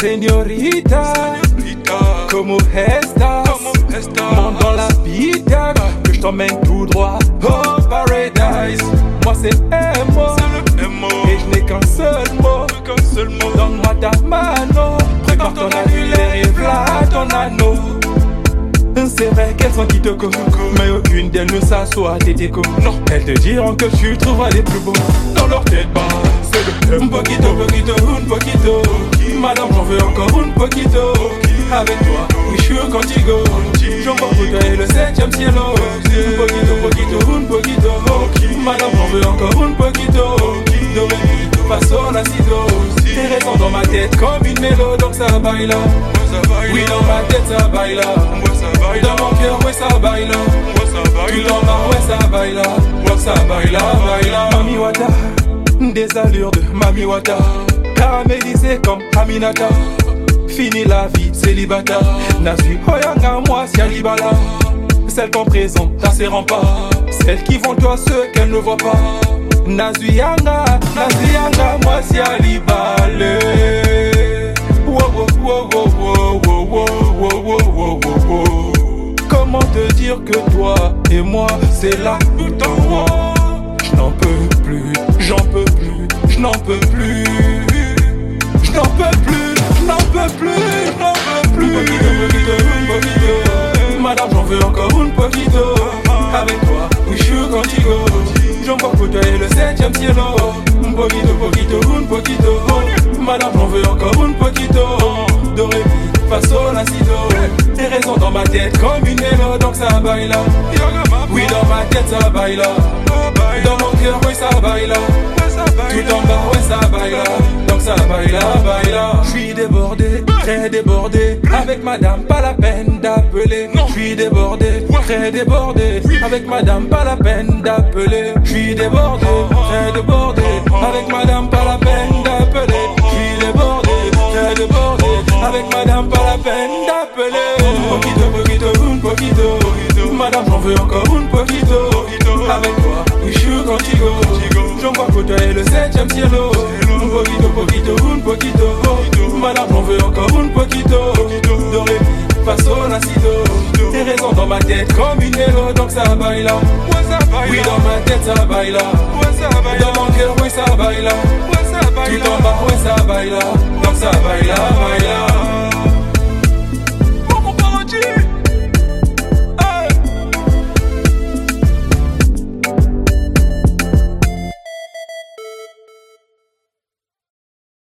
Señorita, como estas? Monte dans la pita, que je t'emmène tout droit au paradise. Moi c'est M.O. et je n'ai qu'un seul mot. Donne-moi ta mano, prépare ton annulaire et v'là ton anneau. C'est vrai qu'elles sont qui te co, mais aucune d'elles ne s'assoit à tes décos. Non, elles te diront que tu trouveras les plus beaux. Dans leur tête basse, c'est le un poquito, un poquito. Madame, j'en veux encore un poquito. Avec toi, oui je suis contigo. J'en vois pour toi et le 7ème cielo. Un poquito. Madame, j'en veux encore un poquito. Do, ré, mi, fa, sol, la, si, do. Tes raisons dans ma tête comme une mélo, donc ça baila. Oui, dans ma tête ça baila. Dans mon cœur, ouais ça baila. Tout en bas, ouais ça baila. Donc ça baila. Mami Wata, des allures de Mami Wata. Caramélisé comme Aminata. Fini la vie célibataire. Nasu Hoyanga, moi si Alibala. Celles qu'on présente dans ses remparts. Celles qui vont toi ceux qu'elles ne voient pas. Nazuyanga, moi si Alibale. Comment te dire que toi et moi c'est là tout en haut. Je n'en peux plus, j'en peux plus, je n'en peux plus. Je n'en peux plus, je n'en peux plus, je n'en peux plus. Madame, j'en veux encore un poquito. Avec toi, oui je suis contigo. J'en vois pour toi et le 7ème cielo. Un poquito. Madame, j'en veux encore un poquito. Do, ré, mi, fa, sol, la, si, do. Tes raisons dans ma tête comme une mélo, donc ça baila. Oui, dans ma tête ça baila. Dans mon cœur, oui ça baila. Tout en bas, ouais ça baila. Donc ça baila. Je suis débordé, très débordé. Avec madame, pas la peine d'appeler. Je suis débordé, très débordé. Avec madame, pas la peine d'appeler. Je suis débordé, très débordé. Avec madame, pas la peine d'appeler. Je suis débordé, très débordé. Avec madame, pas la peine d'appeler. Un poquito. Madame, j'en veux encore un poquito. Avec toi, oui je suis contigo. J'en vois pour toi et le 7ème cielo. Un poquito. Madame, j'en veux encore un poquito. Do, ré, mi, fa, sol, la, si, do. Tes raisons dans ma tête comme une mélo, donc ça baila. Oui, dans ma tête ça baila. Dans mon cœur, oui ça baila. Tout en bas, ouais ça baila. Donc ça baila.